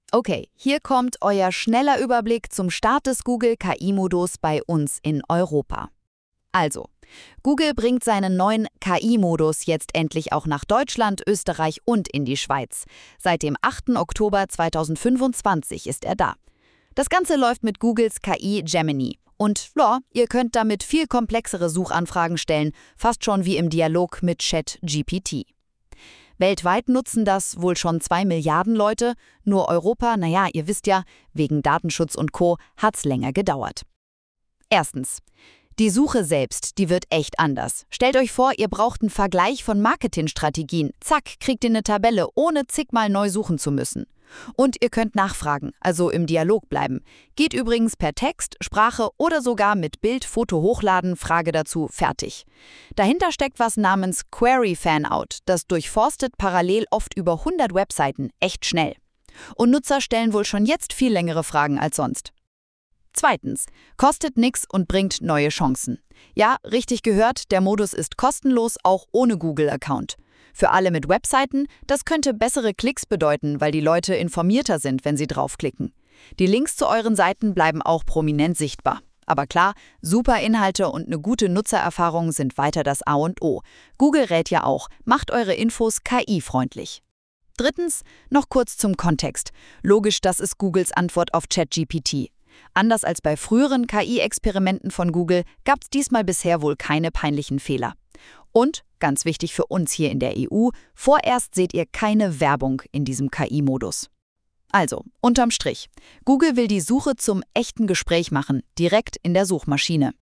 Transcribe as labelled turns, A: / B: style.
A: Okay, hier kommt euer schneller Überblick zum Start des Google KI-Modus bei uns in Europa. Also, Google bringt seinen neuen KI-Modus jetzt endlich auch nach Deutschland, Österreich und in die Schweiz. Seit dem 8. Oktober 2025 ist er da. Das Ganze läuft mit Googles KI Gemini. Und ja, ihr könnt damit viel komplexere Suchanfragen stellen, fast schon wie im Dialog mit ChatGPT. Weltweit nutzen das wohl schon 2 Milliarden Leute, nur Europa, naja, ihr wisst ja, wegen Datenschutz und Co. hat's länger gedauert. Erstens. Die Suche selbst, die wird echt anders. Stellt euch vor, ihr braucht einen Vergleich von Marketingstrategien. Zack, kriegt ihr eine Tabelle, ohne zigmal neu suchen zu müssen. Und ihr könnt nachfragen, also im Dialog bleiben. Geht übrigens per Text, Sprache oder sogar mit Bild, Foto hochladen, Frage dazu, fertig. Dahinter steckt was namens Query Fanout. Das durchforstet parallel oft über 100 Webseiten, echt schnell. Und Nutzer stellen wohl schon jetzt viel längere Fragen als sonst. Zweitens, kostet nix und bringt neue Chancen. Ja, richtig gehört, der Modus ist kostenlos, auch ohne Google-Account. Für alle mit Webseiten, das könnte bessere Klicks bedeuten, weil die Leute informierter sind, wenn sie draufklicken. Die Links zu euren Seiten bleiben auch prominent sichtbar. Aber klar, super Inhalte und eine gute Nutzererfahrung sind weiter das A und O. Google rät ja auch, macht eure Infos KI-freundlich. Drittens, noch kurz zum Kontext. Logisch, das ist Googles Antwort auf ChatGPT. Anders als bei früheren KI-Experimenten von Google gab es diesmal bisher wohl keine peinlichen Fehler. Und, ganz wichtig für uns hier in der EU, vorerst seht ihr keine Werbung in diesem KI-Modus. Also, unterm Strich, Google will die Suche zum echten Gespräch machen, direkt in der Suchmaschine.